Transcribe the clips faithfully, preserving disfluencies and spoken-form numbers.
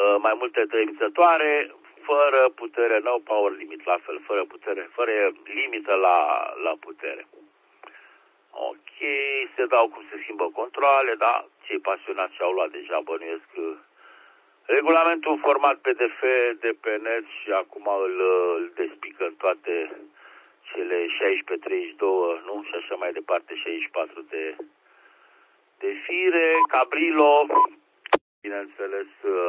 mai multe trăimițătoare, fără putere, no power limit, la fel, fără putere, fără limită la, la putere. Ok, se dau cum se schimbă controle, da, cei pasionați și-au luat deja, bănuiesc, regulamentul în format P D F de pe net și acum îl, îl despică în toate cele șaisprezece, treizeci și doi, nu? Și așa mai departe, șaizeci și patru de, de fire, Cabrillo, bineînțeles,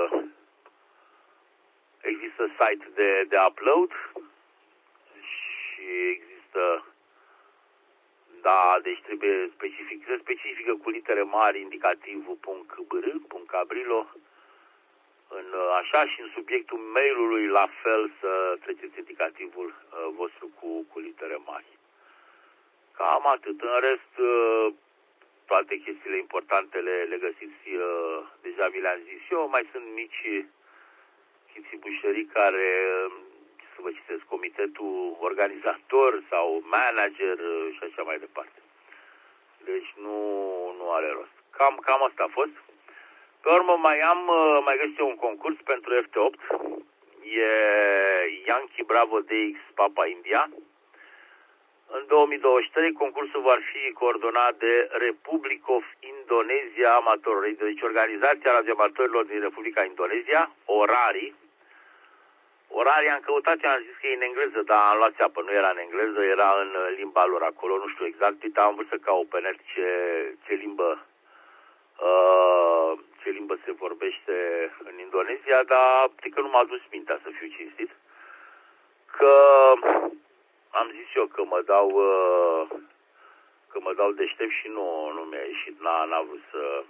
există site de, de upload și există, da, deci trebuie specific, se specifică cu litere mari indicativul .br, .cabrillo, în așa și în subiectul mail-ului la fel să treceți indicativul uh, vostru cu, cu litere mari. Cam atât. În rest, uh, toate chestiile importante le, le găsiți, uh, deja vi le-am zis eu. Mai sunt mici chițibușării care, uh, să vă citesc, comitetul organizator sau manager uh, și așa mai departe. Deci nu, nu are rost. Cam, cam asta a fost. Pe urmă mai am, mai găsit un concurs pentru F T opt, e Yankee Bravo D X Papa India. În două mii douăzeci și trei concursul va fi coordonat de Republic of Indonesia Amateur Radio, deci Organizația Radioamatorilor din Republica Indonezia, Orari. Orari am căutat, am zis că e în engleză, dar am luat țeapă, nu era în engleză, era în limba lor acolo, nu știu exact, uite, am vrut să caut pe net ce, ce limbă uh, ce limbă se vorbește în Indonezia, dar că nu m-a dus mintea, să fiu cinstit, că am zis eu că mă dau că mă dau deștept și nu, nu mi-a ieșit, n-a, n-a vrut să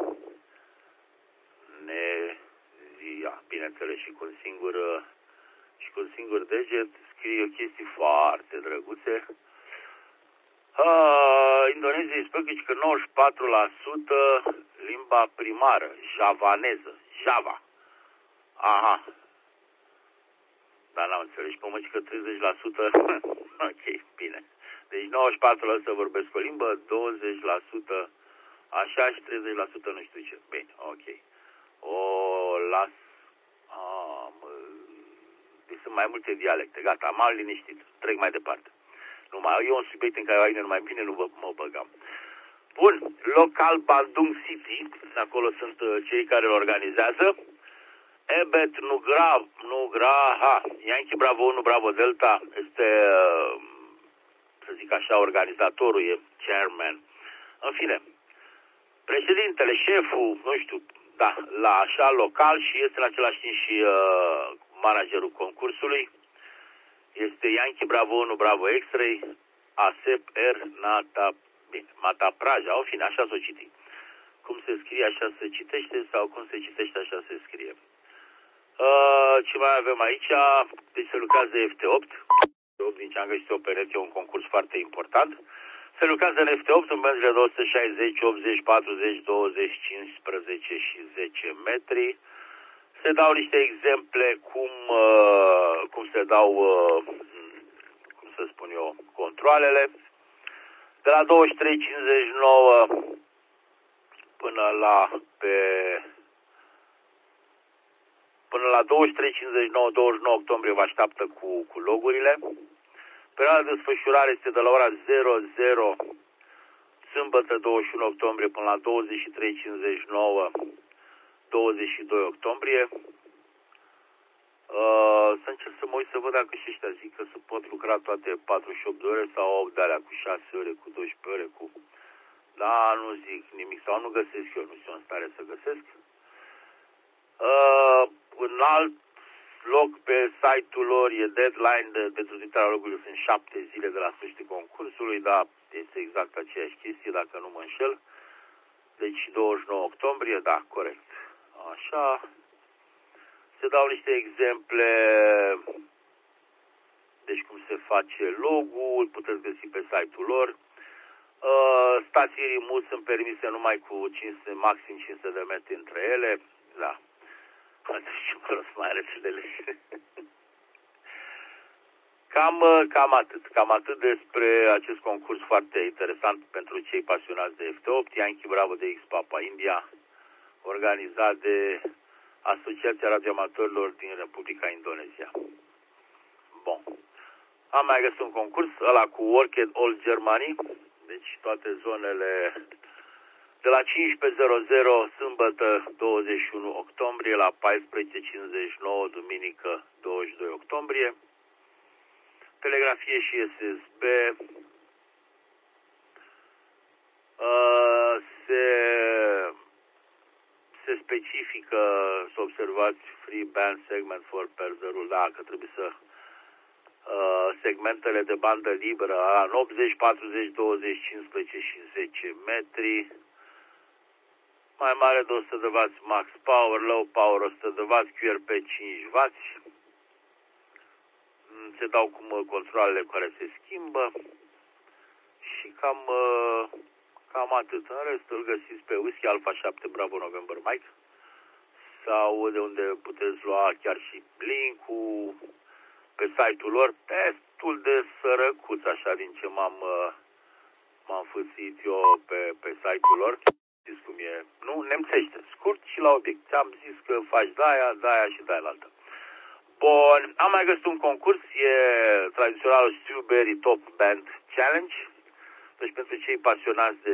ne zia, bineînțeles, și cu un singur și cu un singur deget scrie chestii foarte drăguțe. Uh, Indonezia îi spune că nouăzeci și patru la sută limba primară, javaneză, Java. Aha. Dar n-am înțeles, pe mă că treizeci la sută, ok, bine. Deci nouăzeci și patru la sută vorbesc o limbă, douăzeci la sută așa și treizeci la sută nu știu ce. Bine, ok. O las... Ah, mă... Deci sunt mai multe dialecte, gata, m-am liniștit, trec mai departe. Numai, e un subiect în care ai mai bine nu vă, mă băgam. Bun, local Bandung City, acolo sunt uh, cei care îl organizează. Ebet Nugra, Nugra, ha, Yankee Bravo unu, Bravo Delta, este, uh, să zic așa, organizatorul, e chairman. În fine, președintele, șeful, nu știu, da, la așa local și este în același timp și uh, managerul concursului. Este Yankee Bravo unu, Bravo X-Ray, Asep R. Nata, bine, Mata Praja, în fine, așa s-o citi. Cum se scrie, așa se citește, sau cum se citește, așa se scrie. Uh, ce mai avem aici? Deci se lucrează F T opt. Din ce am găsit eu pe net, e un concurs foarte important. Se lucrează în F T opt în benzile de o sută șaizeci, optzeci, patruzeci, douăzeci, cincisprezece și zece metri. Se dau niște exemple cum, uh, cum se dau, uh, cum să spun eu, controalele. De la douăzeci și trei cincizeci și nouă până la pe până la douăzeci și trei cincizeci și nouă, douăzeci și nouă octombrie vă așteaptă cu, cu logurile. Perioada de desfășurare este de la ora zero zero sâmbătă douăzeci și unu octombrie până la douăzeci și trei cincizeci și nouă, douăzeci și doi octombrie. Uh, să încerc să mă uit să văd dacă și ăștia zic că se pot lucra toate patruzeci și opt de ore sau de alea cu șase ore, cu doisprezece ore, cu... Da, nu zic nimic sau nu găsesc eu, nu sunt în stare să găsesc. Uh, în alt loc pe site-ul lor e deadline de, pentru trimiterea logurilor, sunt șapte zile de la sfârșitul concursului, dar este exact aceeași chestie, dacă nu mă înșel. Deci douăzeci și nouă octombrie, da, corect. Așa. Se dau niște exemple, deci cum se face logo-ul, puteți găsi pe site-ul lor. Uh, stații remote sunt permise numai cu cinci sute, maxim cinci sute de metri între ele. Da. Deci mă rog, mai rețelele. Cam, cam atât. Cam atât despre acest concurs foarte interesant pentru cei pasionați de F T opt, Yankee Bravo D X Papa India, organizat de Asociația Radioamatorilor din Republica Indonezia. Bun. Am mai găsit un concurs, ăla cu Work at All Germany, deci toate zonele de la cincisprezece sâmbătă douăzeci și unu octombrie la paisprezece cincizeci și nouă duminică douăzeci și doi octombrie. Telegrafie și S S B. Uh, se, se specifică, să observați, free band segment for perderul, da, că trebuie să uh, segmentele de bandă liberă în optzeci, patruzeci, douăzeci, cincisprezece și zece metri, mai mare de o sută de watt max power, low power o sută de watt, Q R P cinci watt. Se dau cum controlele care se schimbă și cam, cam atât. În rest îl găsiți pe Whisky Alpha șapte Bravo November Mike sau de unde puteți lua chiar și link-ul pe site-ul lor, destul de sărăcuț așa din ce m-am m-am fâțit eu pe, pe site-ul lor. Știți cum e? Nu, nemțește. Scurt și la obiect. Ți-am zis că faci de-aia, de-aia și de-aia la altă. Bun, am mai găsit un concurs, e tradiționalul Strawberry Top Band Challenge. Deci pentru cei pasionați de,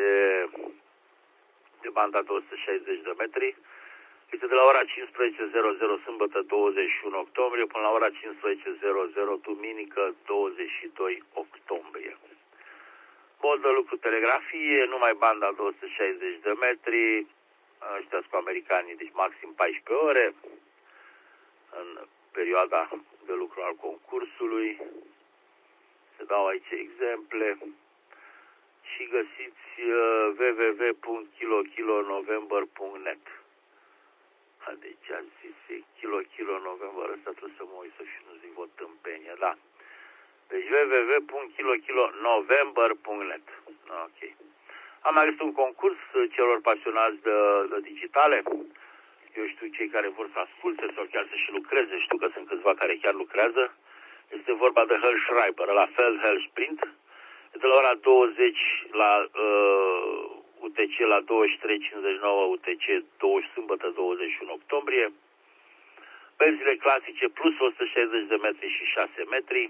de banda de o sută șaizeci de metri, este de la ora cincisprezece sâmbătă douăzeci și unu octombrie până la ora cincisprezece duminică douăzeci și doi octombrie. Mod de lucru telegrafie, numai banda de o sută șaizeci de metri, ăștia cu americanii, deci maxim paisprezece ore în perioada de lucru al concursului. Se dau aici exemple și găsiți uh, w w w punct kilo kilo november punct net. Deci am zis kilo kilo november, ăsta trebuie să mă uit să și nu zic o tâmpenie, da. Deci w w w punct kilo kilo november punct net. Ok. Am mai găsit un concurs celor pasionați de, de digitale. Eu știu, cei care vor să asculte sau chiar să și lucreze, știu că sunt câțiva care chiar lucrează. Este vorba de Hell Schreiber, la fel Hell Sprint. De la ora douăzeci la uh, U T C la douăzeci și trei cincizeci și nouă U T C douăzeci, sâmbătă douăzeci și unu octombrie. Benzile clasice plus o sută șaizeci de metri și șase metri.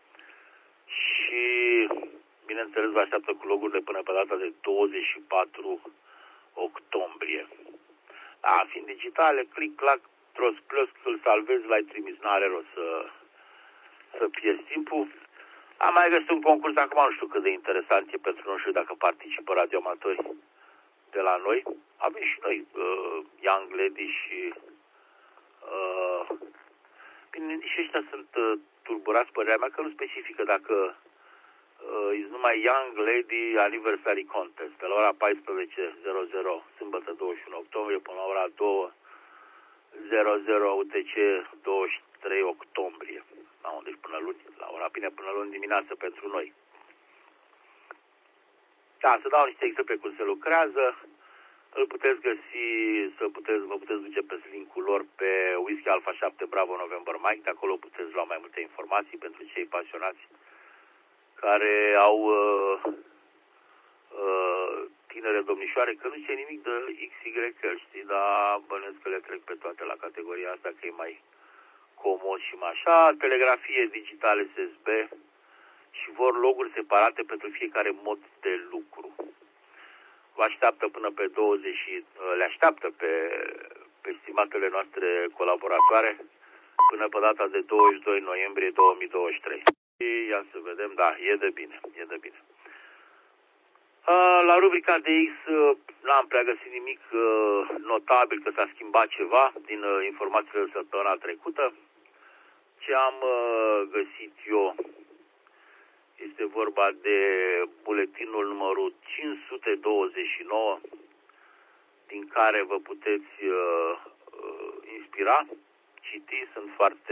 Și, bineînțeles, vă așteaptă cu logurile până pe data de douăzeci și patru octombrie. Da, fiind digitale, click-clack, tros-plos, îl salvezi, l-ai trimis, n-are rost să, să pierzi timpul. Am mai găsit un concurs, acum nu știu cât de interesant e pentru noi, știu dacă participă radioamatori de la noi. Avem și noi uh, Young Lady și uh, bine, și ăștia sunt uh, tulburați, părerea mea că nu specifică dacă uh, e numai Young Lady Anniversary Contest, de la ora paisprezece sâmbătă douăzeci și unu octombrie până la ora două U T C douăzeci și trei octombrie. Da, deci până luni, la ora bine până luni dimineață pentru noi. Da, să dau niște exemple cum se lucrează. Îl puteți găsi, să puteți, vă puteți duce pe link-ul lor pe Whisky Alpha șapte Bravo November Mike. De acolo puteți lua mai multe informații pentru cei pasionați care au uh, uh, tinere domnișoare, că nu știe nimic de X Y L, știi, dar bănuiesc că le trec pe toate la categoria asta, că e mai comod și mai așa. Telegrafie digitală S S B și vor loguri separate pentru fiecare mod de lucru. Vă așteaptă până pe douăzeci și, le așteaptă pe, pe estimatele noastre colaboratoare până pe data de douăzeci și doi noiembrie două mii douăzeci și trei. Și ia să vedem, da, e de bine, e de bine. La rubrica de X n-am prea găsit nimic notabil că s-a schimbat ceva din informațiile de săptămâna trecută. Ce am găsit eu este vorba de buletinul numărul cinci sute douăzeci și nouă, din care vă puteți uh, uh, inspira, citi, sunt foarte...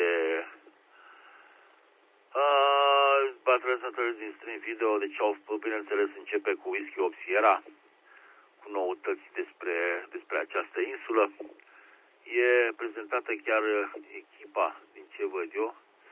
Uh, Batrăsători din stream video, deci au, bineînțeles, începe cu Whisky opt Sierra, cu noutăți despre, despre această insulă. E prezentată chiar echipa, din ce văd eu.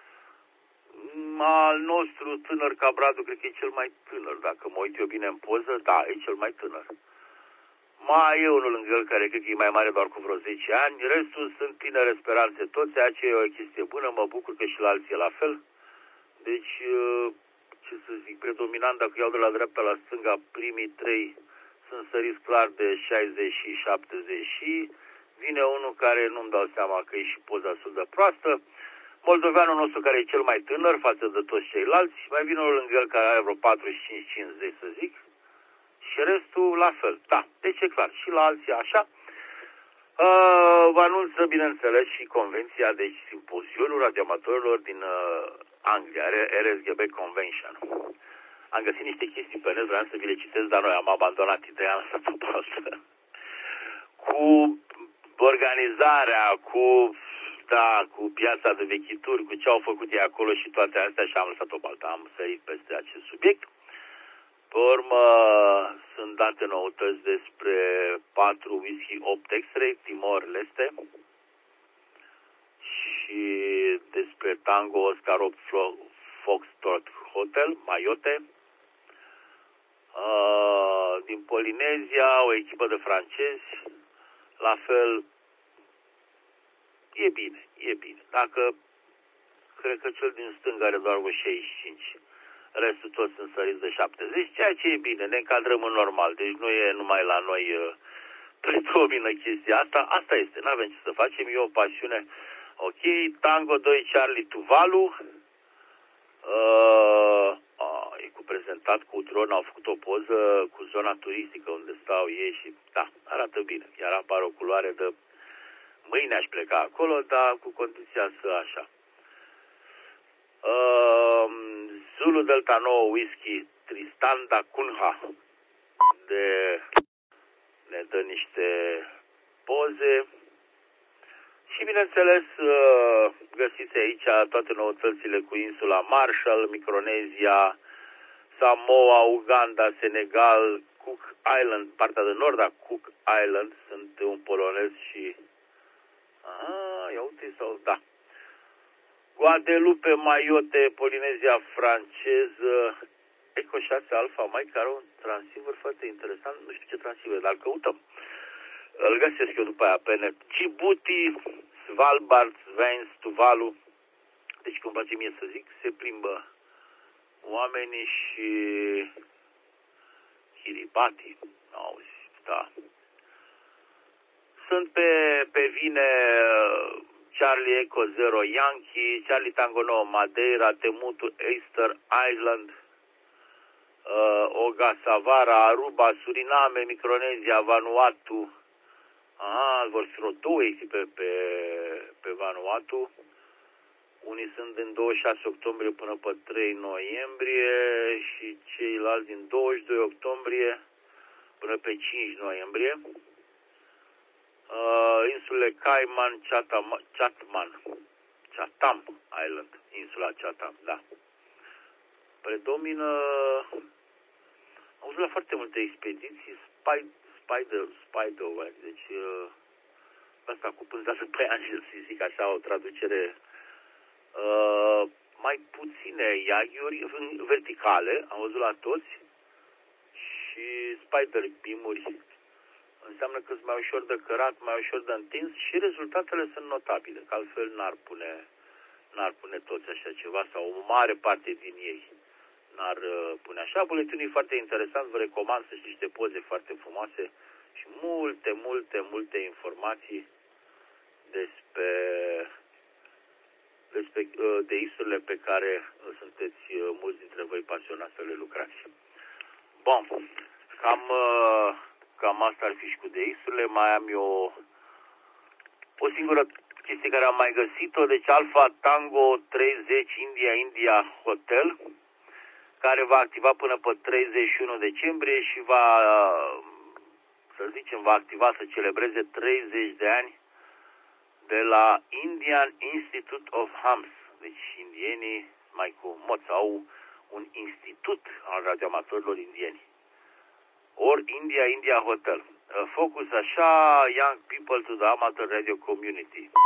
Al nostru tânăr Cabradu, cred că e cel mai tânăr, dacă mă uit eu bine în poză, da, e cel mai tânăr. Mai e unul lângă el care cred că e mai mare doar cu vreo zece ani. Restul sunt tinere speranțe toți, aceea e o chestie bună, mă bucur că și la alții e la fel. Deci, ce să zic, predominant, dacă iau de la dreapta la stânga, primii trei sunt săriți clar de șaizeci și șaptezeci și vine unul care nu-mi dau seama că e și poza destul de proastă. Moldoveanul nostru care e cel mai tânăr față de toți ceilalți, mai vine unul lângă el care are vreo patruzeci și cinci cincizeci să zic. Și restul la fel. Da, deci e clar. Și la alții așa. Uh, vă anunță, bineînțeles, și convenția, deci simpozionul radioamatorilor din uh, Anglia, R S G B Convention. Am găsit niște chestii pe net, vreau să vi le citesc, dar noi am abandonat ideea, am lăsat o pauză. Cu organizarea, cu, da, cu piața de vechituri, cu ce au făcut ei acolo și toate astea și am lăsat o baltă, am sărit peste acest subiect. Pe urmă, sunt date noutăți despre patru whisky opt X-Ray, Timor-Leste, și despre Tango Oscar opt Foxtrot Hotel, Mayotte. Uh, din Polinezia, o echipă de francezi, la fel, e bine, e bine. Dacă, cred că cel din stânga are doar o șaizeci și cinci. Restul toți sunt săriți de șaptezeci, ceea ce e bine, ne încadrăm în normal, deci nu e numai la noi uh, predomină chestia asta, asta este, n-avem ce să facem, e o pasiune. Ok, Tango doi Charlie Tuvalu, uh, uh, e cu prezentat cu dron, au făcut o poză cu zona turistică unde stau ei și da, arată bine, iar apare o culoare de mâine aș pleca acolo, dar cu condiția să așa. Uh, Zulu Delta nouă Whisky Tristan da Cunha de ne dă niște poze și bineînțeles uh, găsiți aici toate noutățile cu insula Marshall, Micronezia, Samoa, Uganda, Senegal, Cook Island, partea de nord a Cook Island, sunt un polonez și aha, ia uite sau da. Guadeloupe, Mayotte, Polinezia franceză, Eco șase Alpha Mike, care un transceiver foarte interesant, nu știu ce transceiver, dar îl căutăm. Îl găsesc eu după aia pe net. Djibouti, Svalbard, Svens, Tuvalu, deci cum place mie să zic, se plimbă oamenii și Kiribati, auzi, da. Sunt pe, pe vine Charlie Echo zero Yankee, Charlie Tango nouă Madeira, Temutu Easter Island, uh, Oga Savara, Aruba, Suriname, Micronezia, Vanuatu. Aha, vor fi vreo două echipe pe, pe Vanuatu. Unii sunt din douăzeci și șase octombrie până pe trei noiembrie și ceilalți din douăzeci și doi octombrie până pe cinci noiembrie. Uh, insulele Cayman, Chatham, Chatham, Chatham Island, insula Chatham, da. Predomină, am văzut la foarte multe expediții, Spider, Spider, Spider, deci uh, asta cu pânzată pe angel, să zic așa, o traducere, uh, mai puține iaghiuri verticale, am văzut la toți, și Spider beam-uri. Înseamnă că sunt mai ușor de cărat, mai ușor de întins și rezultatele sunt notabile, că altfel n-ar pune, n-ar pune toți așa ceva sau o mare parte din ei n-ar uh, pune așa. Buletinul e foarte interesant, vă recomand să știți niște poze foarte frumoase și multe, multe, multe informații despre, despre uh, de isurile pe care uh, sunteți uh, mulți dintre voi pasionați să le lucrați. Bun, cam... Uh, Cam asta ar fi și cu de isurile. Mai am eu o singură chestie care am mai găsit-o. Deci Alpha Tango treizeci India India Hotel, care va activa până pe treizeci și unu decembrie și va, să zicem, va activa să celebreze treizeci de ani de la Indian Institute of Hams. Deci indienii mai cu moți au un institut al radioamatorilor indieni. Or India India Hotel. Focus așa, young people to the amateur radio community.